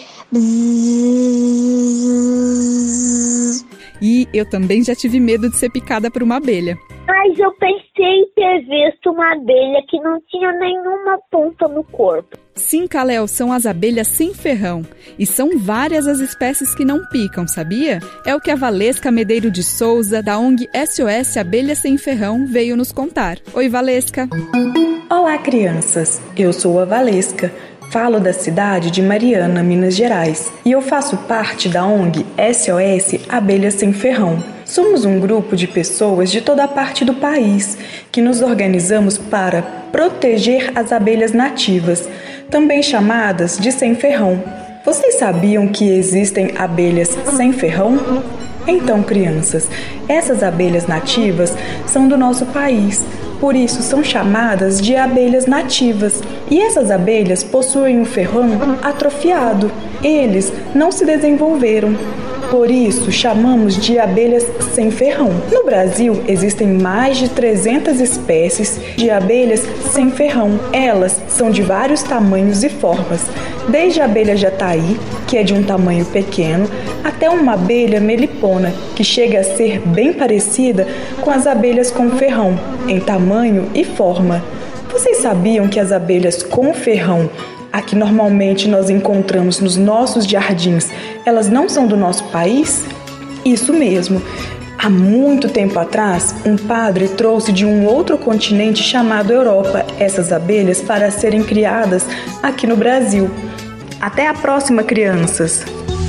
bzzz. E eu também já tive medo de ser picada por uma abelha. Mas eu pensei em ter visto uma abelha que não tinha nenhuma ponta no corpo. Sim, Kalel, são as abelhas sem ferrão. E são várias as espécies que não picam, sabia? É o que a Valesca Medeiro de Souza, da O N G S O S Abelha Sem Ferrão, veio nos contar. Oi, Valesca! Olá, crianças! Eu sou a Valesca. Falo da cidade de Mariana, Minas Gerais, e eu faço parte da O N G S O S Abelha Sem Ferrão. Somos um grupo de pessoas de toda a parte do país que nos organizamos para proteger as abelhas nativas, também chamadas de sem ferrão. Vocês sabiam que existem abelhas sem ferrão? Então, crianças, essas abelhas nativas são do nosso país, por isso são chamadas de abelhas nativas. E essas abelhas possuem o ferrão atrofiado. Eles não se desenvolveram. Por isso, chamamos de abelhas sem ferrão. No Brasil, existem mais de trezentas espécies de abelhas sem ferrão. Elas são de vários tamanhos e formas, desde a abelha jataí, que é de um tamanho pequeno, até uma abelha melipona, que chega a ser bem parecida com as abelhas com ferrão, em tamanho e forma. Vocês sabiam que as abelhas com ferrão, a que normalmente nós encontramos nos nossos jardins, elas não são do nosso país? Isso mesmo. Há muito tempo atrás, um padre trouxe de um outro continente chamado Europa essas abelhas para serem criadas aqui no Brasil. Até a próxima, crianças!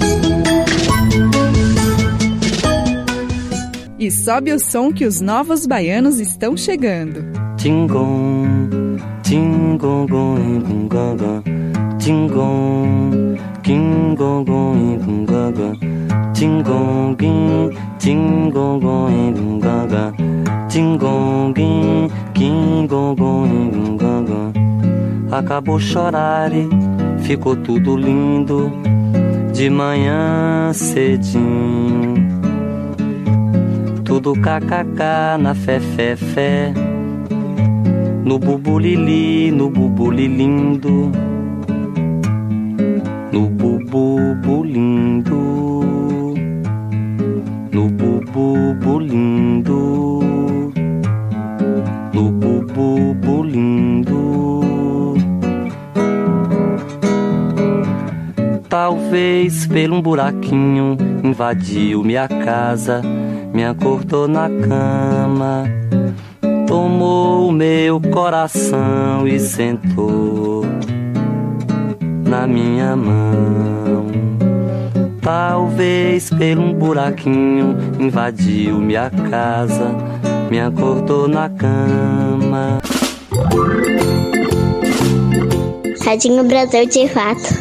E sobe o som que os novos baianos estão chegando. Tingom, tingom, gong, gong, tingom, tingom, gong, gong, tingom, tingom, gong, gong, tingom, tingom, gong, gong. Acabou chorar e ficou tudo lindo de manhã cedinho. Tudo kkk na fé, fé, fé, no bubulili, no bubulilindo, no bububulindo, no bububulindo, no bububulindo. Talvez pelo um buraquinho invadiu minha casa, me acordou na cama, tomou o meu coração e sentou na minha mão. Talvez pelo um buraquinho invadiu minha casa, me acordou na cama. Radinho Brasil de Fato.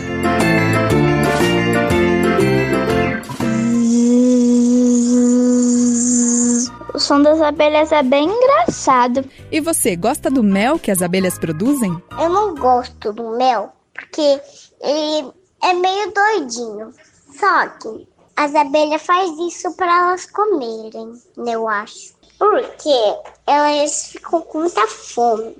O som das abelhas é bem engraçado. E você, gosta do mel que as abelhas produzem? Eu não gosto do mel, porque ele é meio doidinho. Só que as abelhas fazem isso para elas comerem, eu acho. Porque elas ficam com muita fome.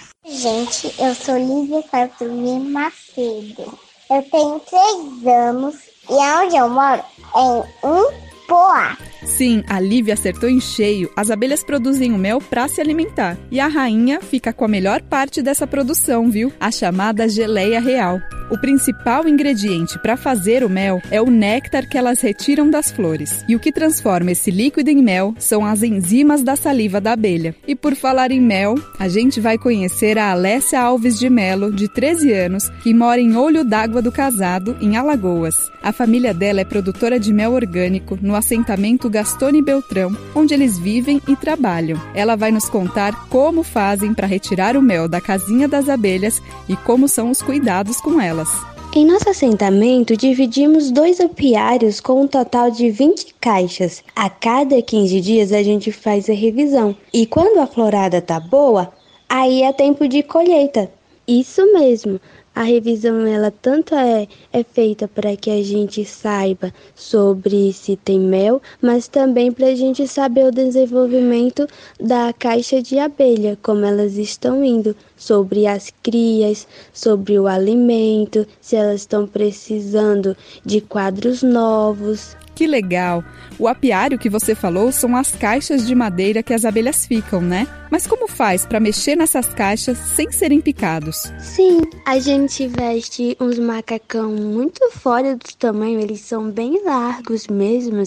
Gente, eu sou Lívia Sartori Macedo. Eu tenho três anos e onde eu moro é em um Poá. Sim, a Lívia acertou em cheio. As abelhas produzem o mel para se alimentar. E a rainha fica com a melhor parte dessa produção, viu? A chamada geleia real. O principal ingrediente para fazer o mel é o néctar que elas retiram das flores. E o que transforma esse líquido em mel são as enzimas da saliva da abelha. E por falar em mel, a gente vai conhecer a Alessia Alves de Melo, de treze anos, que mora em Olho d'Água do Casado, em Alagoas. A família dela é produtora de mel orgânico no assentamento Gastone Beltrão, onde eles vivem e trabalham. Ela vai nos contar como fazem para retirar o mel da casinha das abelhas e como são os cuidados com elas. Em nosso assentamento, dividimos dois apiários com um total de vinte caixas. A cada quinze dias a gente faz a revisão. E quando a florada tá boa, aí é tempo de colheita. Isso mesmo. A revisão, ela tanto é, é feita para que a gente saiba sobre se tem mel, mas também para a gente saber o desenvolvimento da caixa de abelha, como elas estão indo, sobre as crias, sobre o alimento, se elas estão precisando de quadros novos. Que legal! O apiário que você falou são as caixas de madeira que as abelhas ficam, né? Mas como faz para mexer nessas caixas sem serem picados? Sim, a gente veste uns macacão muito fora do tamanho, eles são bem largos mesmos.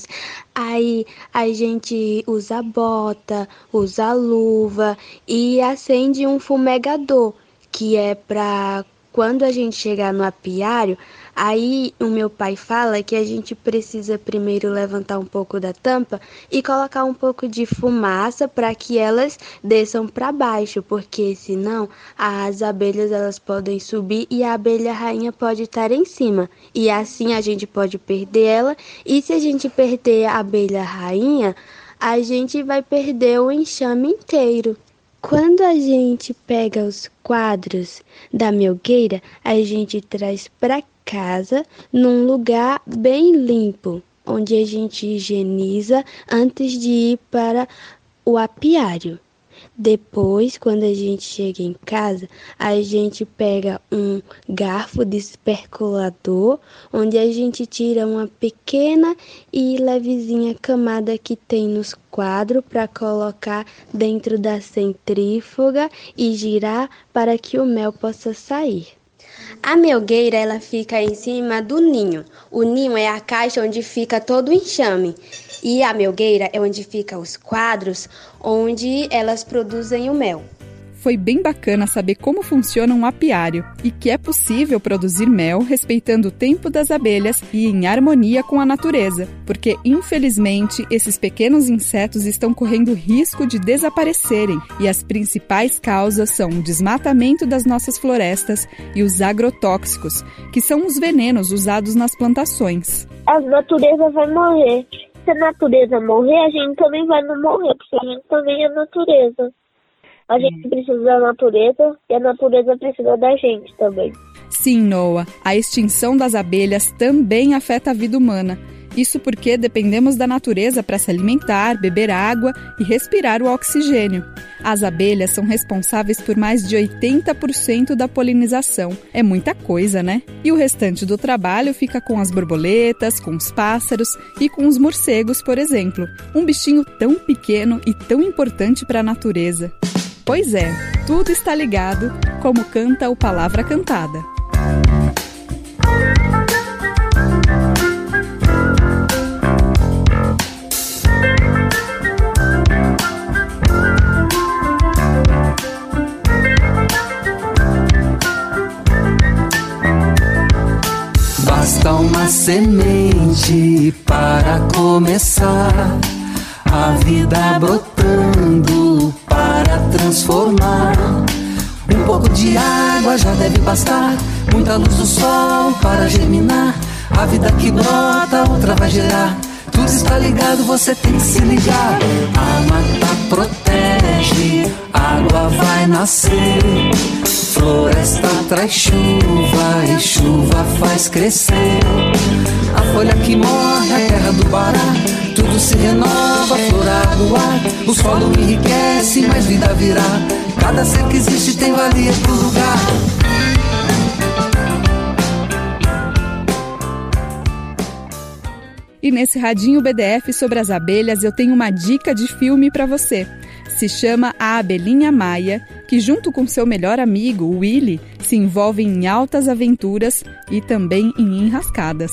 Aí a gente usa bota, usa luva e acende um fumegador, que é para quando a gente chegar no apiário, aí o meu pai fala que a gente precisa primeiro levantar um pouco da tampa e colocar um pouco de fumaça para que elas desçam para baixo, porque senão as abelhas elas podem subir e a abelha rainha pode estar em cima. E assim a gente pode perder ela, e se a gente perder a abelha rainha, a gente vai perder o enxame inteiro. Quando a gente pega os quadros da melgueira, a gente traz para casa num lugar bem limpo, onde a gente higieniza antes de ir para o apiário. Depois, quando a gente chega em casa, a gente pega um garfo despercolador, onde a gente tira uma pequena e levezinha camada que tem nos quadros para colocar dentro da centrífuga e girar para que o mel possa sair. A melgueira ela fica em cima do ninho. O ninho é a caixa onde fica todo o enxame. E a melgueira é onde ficam os quadros, onde elas produzem o mel. Foi bem bacana saber como funciona um apiário e que é possível produzir mel respeitando o tempo das abelhas e em harmonia com a natureza, porque, infelizmente, esses pequenos insetos estão correndo risco de desaparecerem e as principais causas são o desmatamento das nossas florestas e os agrotóxicos, que são os venenos usados nas plantações. A natureza vai morrer. Se a natureza morrer, a gente também vai não morrer, porque a gente também é natureza. A gente precisa da natureza e a natureza precisa da gente também. Sim, Noah, a extinção das abelhas também afeta a vida humana. Isso porque dependemos da natureza para se alimentar, beber água e respirar o oxigênio. As abelhas são responsáveis por mais de oitenta por cento da polinização. É muita coisa, né? E o restante do trabalho fica com as borboletas, com os pássaros e com os morcegos, por exemplo. Um bichinho tão pequeno e tão importante para a natureza. Pois é, tudo está ligado, como canta o Palavra Cantada. Basta uma semente para começar, a vida brotando para transformar. Um pouco de água já deve bastar, muita luz do sol para germinar. A vida que brota, outra vai gerar. Tudo está ligado, você tem que se ligar. A mata protege, água vai nascer. Floresta traz chuva e chuva faz crescer. A folha que morre, a terra do Pará, tudo se renova, flor, água, o ar. O solo enriquece, mais vida virá. Cada ser que existe tem valia pro lugar. E nesse Radinho B D F sobre as abelhas eu tenho uma dica de filme para você. Se chama A Abelhinha Maia, que junto com seu melhor amigo, o Willy, se envolvem em altas aventuras e também em enrascadas.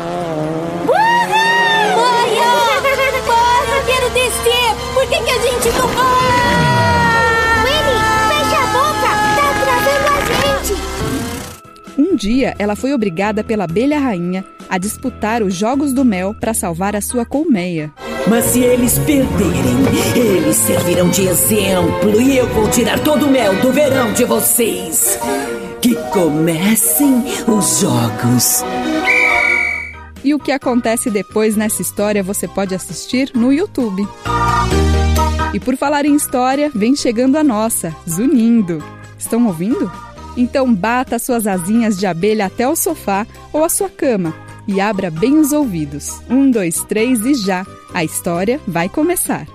Eu quero descer! Por que, que a gente não... Ah! Willy, fecha a boca! Tá atrasando a gente! Um dia, ela foi obrigada pela abelha rainha a disputar os Jogos do Mel para salvar a sua colmeia. Mas se eles perderem, eles servirão de exemplo e eu vou tirar todo o mel do verão de vocês. Que comecem os jogos. E o que acontece depois nessa história você pode assistir no YouTube. E por falar em história, vem chegando a nossa, Zunindo. Estão ouvindo? Então bata suas asinhas de abelha até o sofá ou a sua cama e abra bem os ouvidos. Um, dois, três e já! A história vai começar.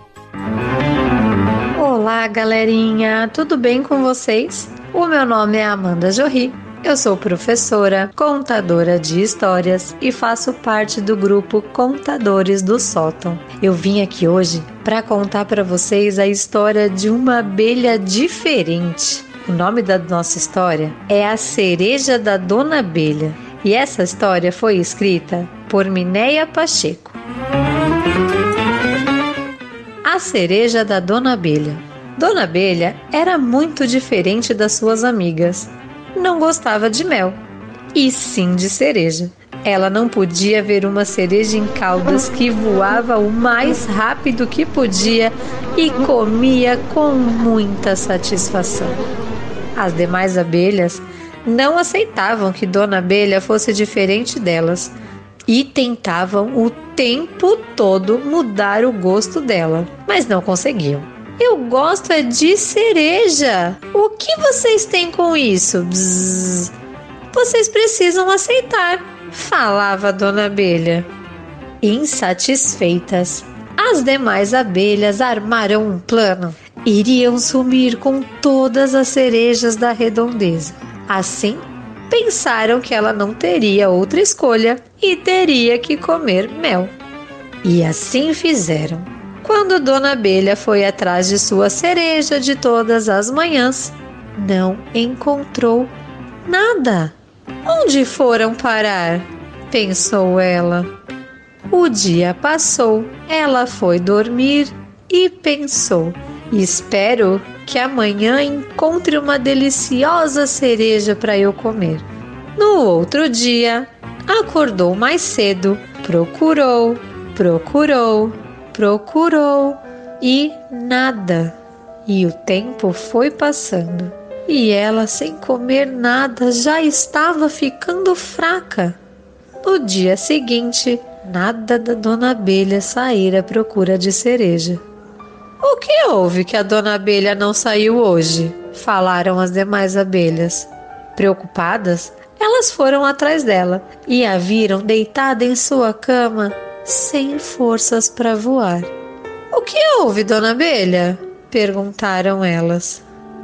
Olá, galerinha! Tudo bem com vocês? O meu nome é Amanda Jorri. Eu sou professora, contadora de histórias e faço parte do grupo Contadores do Sótão. Eu vim aqui hoje para contar para vocês a história de uma abelha diferente. O nome da nossa história é A Cereja da Dona Abelha e essa história foi escrita por Minéia Pacheco. A Cereja da Dona Abelha. Dona Abelha era muito diferente das suas amigas. não gostava de mel, e sim de cereja. Ela não podia ver uma cereja em caudas que voava o mais rápido que podia e comia com muita satisfação. As demais abelhas não aceitavam que Dona Abelha fosse diferente delas e tentavam o tempo todo mudar o gosto dela, mas não conseguiam. Eu gosto é de cereja. O que vocês têm com isso? Bzzz. Vocês precisam aceitar, falava Dona Abelha. Insatisfeitas, as demais abelhas armaram um plano. Iriam sumir com todas as cerejas da redondeza. Assim, pensaram que ela não teria outra escolha e teria que comer mel. E assim fizeram. Quando Dona Abelha foi atrás de sua cereja de todas as manhãs, não encontrou nada. Onde foram parar? Pensou ela. O dia passou, ela foi dormir e pensou: espero que amanhã encontre uma deliciosa cereja para eu comer. No outro dia, acordou mais cedo, procurou, procurou, procurou e nada. E o tempo foi passando. E ela, sem comer nada, já estava ficando fraca. No dia seguinte, nada da Dona Abelha sair à procura de cereja. O que houve que a Dona Abelha não saiu hoje? Falaram as demais abelhas. Preocupadas, elas foram atrás dela e a viram deitada em sua cama, sem forças para voar. O que houve, Dona Abelha? Perguntaram elas.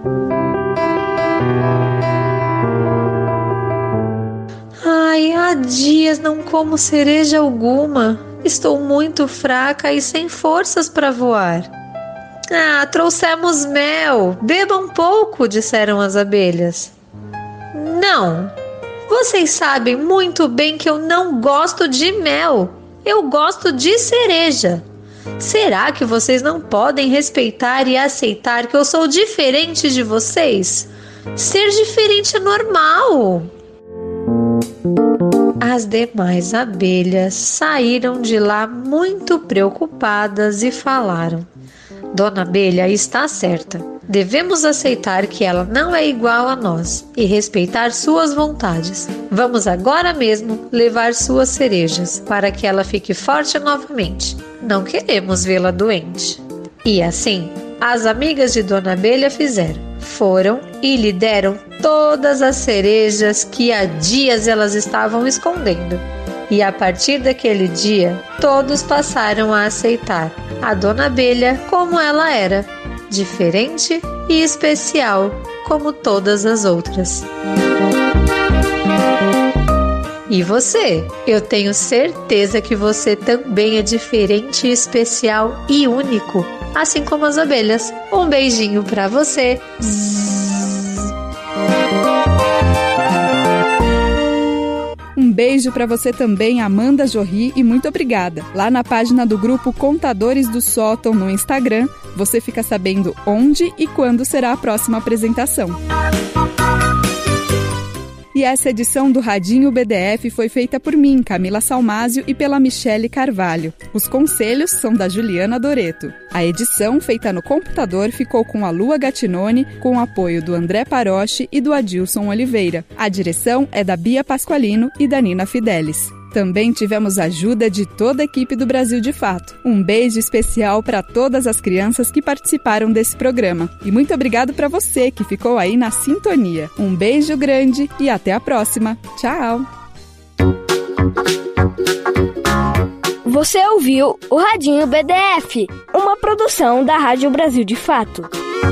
Ai, há dias não como cereja alguma. Estou muito fraca e sem forças para voar. Ah, trouxemos mel. Beba um pouco, disseram as abelhas. Não. Vocês sabem muito bem que eu não gosto de mel. Eu gosto de cereja. Será que vocês não podem respeitar e aceitar que eu sou diferente de vocês? Ser diferente é normal. As demais abelhas saíram de lá muito preocupadas e falaram: Dona Abelha está certa. Devemos aceitar que ela não é igual a nós e respeitar suas vontades. Vamos agora mesmo levar suas cerejas para que ela fique forte novamente. Não queremos vê-la doente. E assim, as amigas de Dona Abelha fizeram. Foram e lhe deram todas as cerejas que há dias elas estavam escondendo. E a partir daquele dia, todos passaram a aceitar a Dona Abelha como ela era, diferente e especial como todas as outras. E você? Eu tenho certeza que você também é diferente, especial e único, assim como as abelhas. Um beijinho pra você. Um beijo para você também, Amanda Jorri, e muito obrigada. Lá na página do grupo Contadores do Sótão no Instagram, você fica sabendo onde e quando será a próxima apresentação. E essa edição do Radinho B D F foi feita por mim, Camila Salmásio, e pela Michele Carvalho. Os conselhos são da Juliana Doreto. A edição, feita no computador, ficou com a Lua Gattinone, com o apoio do André Paroche e do Adilson Oliveira. A direção é da Bia Pasqualino e da Nina Fidelis. Também tivemos ajuda de toda a equipe do Brasil de Fato. Um beijo especial para todas as crianças que participaram desse programa. E muito obrigado para você que ficou aí na sintonia. Um beijo grande e até a próxima. Tchau! Você ouviu o Radinho B D F, uma produção da Rádio Brasil de Fato.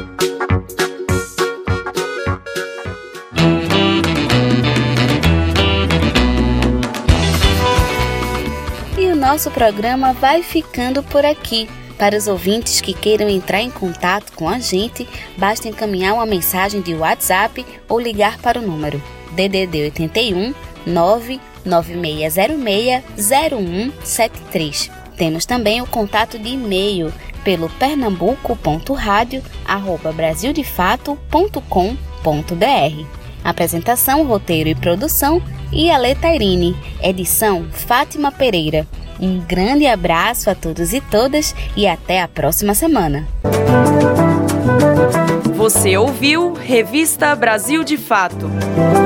Nosso programa vai ficando por aqui. Para os ouvintes que queiram entrar em contato com a gente, basta encaminhar uma mensagem de WhatsApp ou ligar para o número D D D oito um, nove nove seis zero seis, zero um sete três. Temos também o contato de e-mail pelo pernambuco ponto radio arroba brasil de fato ponto com ponto b r. Apresentação, roteiro e produção, Iale Tairine. Edição, Fátima Pereira. Um grande abraço a todos e todas e até a próxima semana. Você ouviu Revista Brasil de Fato.